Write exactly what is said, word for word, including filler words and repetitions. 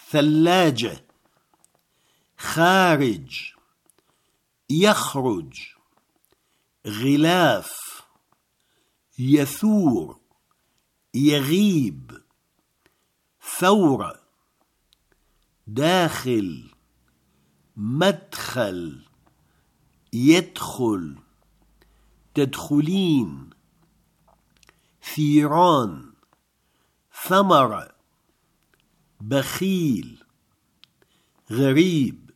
ثلاجة. خارج، يخرج. غلاف، يثور، يغيب. ثورة. داخل، مدخل، يدخل. تدخلين. ثيران، ثمرة. بخيل. غريب.